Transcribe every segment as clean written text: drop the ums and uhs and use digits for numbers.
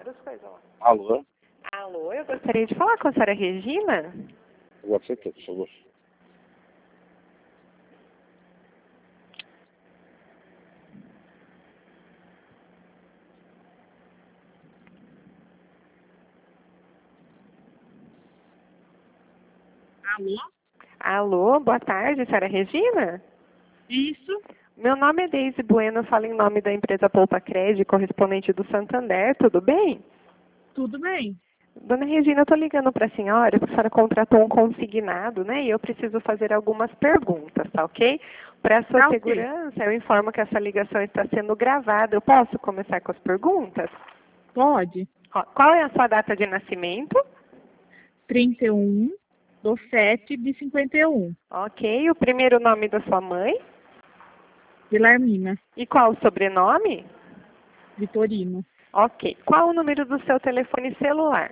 várias coisas lá. Alô? Alô, eu gostaria de falar com a senhora Regina. Agora você quer, por favor. Alô? Alô, boa tarde, senhora Regina. Isso? Meu nome é Deise Bueno, falo em nome da empresa Poupa Crédito, correspondente do Santander, tudo bem? Tudo bem. Dona Regina, eu estou ligando para a senhora, porque a senhora contratou um consignado, né? E eu preciso fazer algumas perguntas, tá ok? Para a sua Tá ok. segurança, eu informo que essa ligação está sendo gravada. Eu posso começar com as perguntas? Pode. Ó, qual é a sua data de nascimento? 31/7/51. Ok. O primeiro nome da sua mãe? Vilarmina. E qual o sobrenome? Vitorino. Ok. Qual o número do seu telefone celular?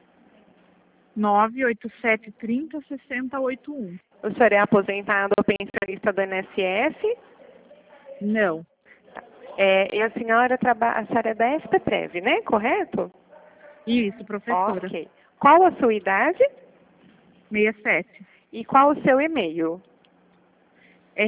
98730-6081. O senhor é aposentado ou pensionista do INSS? Não. E a senhora a senhora é da SPPrev, né? Correto? Isso, professora. Ok. Qual a sua idade? 67. E qual o seu e-mail? É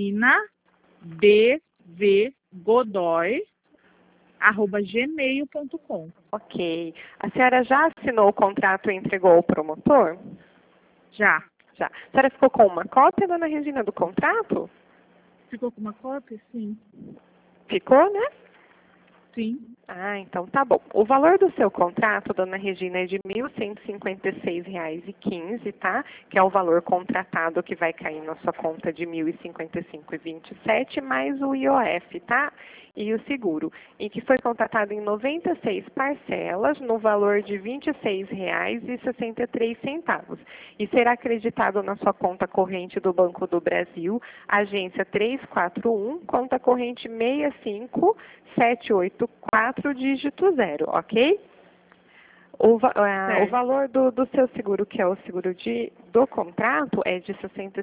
reginabvgodoy@gmail.com. Ok. A senhora já assinou o contrato e entregou ao promotor? Já. Já. A senhora ficou com uma cópia, dona Regina, do contrato? Ficou com uma cópia? Sim. Ficou, né? Sim. Ah, então tá bom. O valor do seu contrato, dona Regina, é de R$ 1.156,15, tá? Que é o valor contratado que vai cair na sua conta de R$ 1.055,27, mais o IOF, tá? E o seguro. E que foi contratado em 96 parcelas, no valor de R$ 26,63. E será acreditado na sua conta corrente do Banco do Brasil, agência 341, conta corrente 65784, dígito 0, ok? O valor do seu seguro, que é o seguro do contrato, é de R$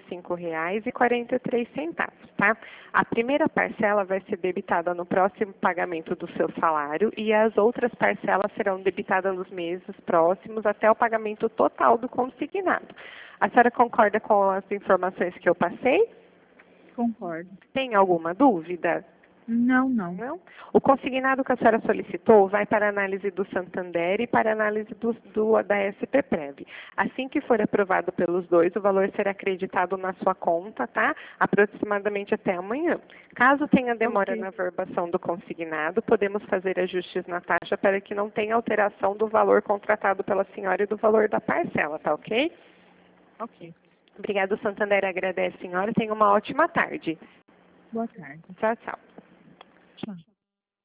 65,43, tá? A primeira parcela vai ser debitada no próximo pagamento do seu salário e as outras parcelas serão debitadas nos meses próximos até o pagamento total do consignado. A senhora concorda com as informações que eu passei? Concordo. Tem alguma dúvida? Não. Não? O consignado que a senhora solicitou vai para a análise do Santander e para a análise da SPPrev. Assim que for aprovado pelos dois, o valor será acreditado na sua conta, tá? Aproximadamente até amanhã. Caso tenha demora Ok. na verbação do consignado, podemos fazer ajustes na taxa para que não tenha alteração do valor contratado pela senhora e do valor da parcela, tá ok? Ok. Obrigado, Santander. Agradece, senhora. Tenha uma ótima tarde. Boa tarde. Tchau, tchau. Tchau.